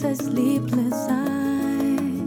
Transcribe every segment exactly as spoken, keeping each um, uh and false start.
a sleepless eye.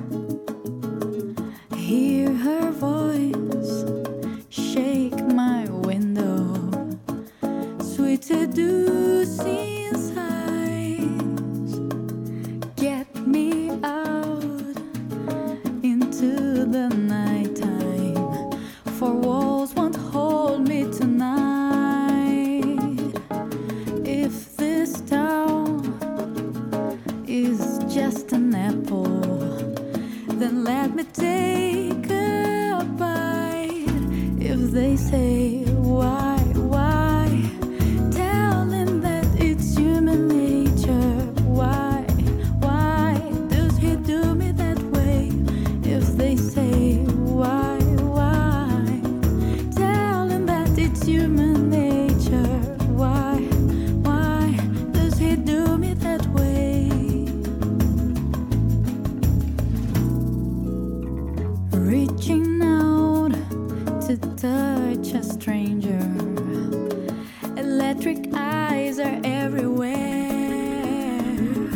Hear her voice shake my window, sweet seducing sighs get me out into the nighttime, for walls won't hold me tonight. If this town is just an apple, then let me take a bite. If they say why, why, tell them that it's human nature. Why, why does he do me that way? If they say why, why, tell them that it's human nature. Why, why does he do me that way? Reaching out to touch a stranger, electric eyes are everywhere.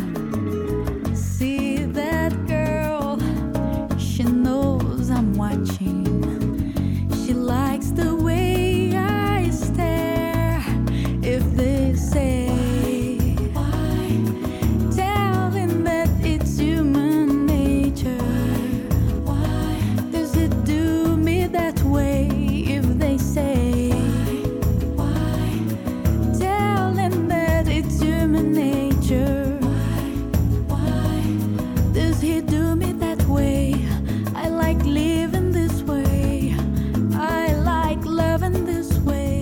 See that girl, she knows I'm watching. She likes the way I stare. If they say why, tell them that it's human nature. Why does it do me that way? If they say why, tell them that it's human nature. Why does he do me that way? I like living this way. I like loving this way.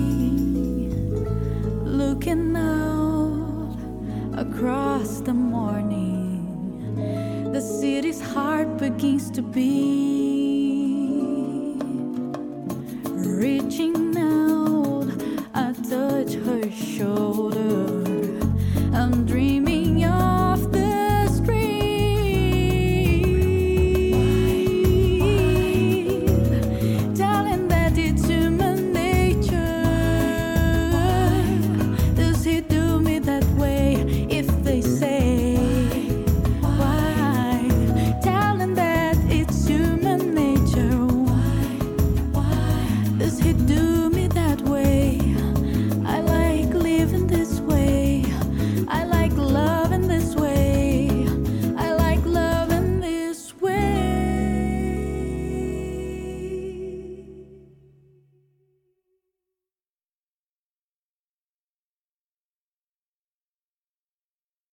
Looking out across the morning, the city's heart begins to beat.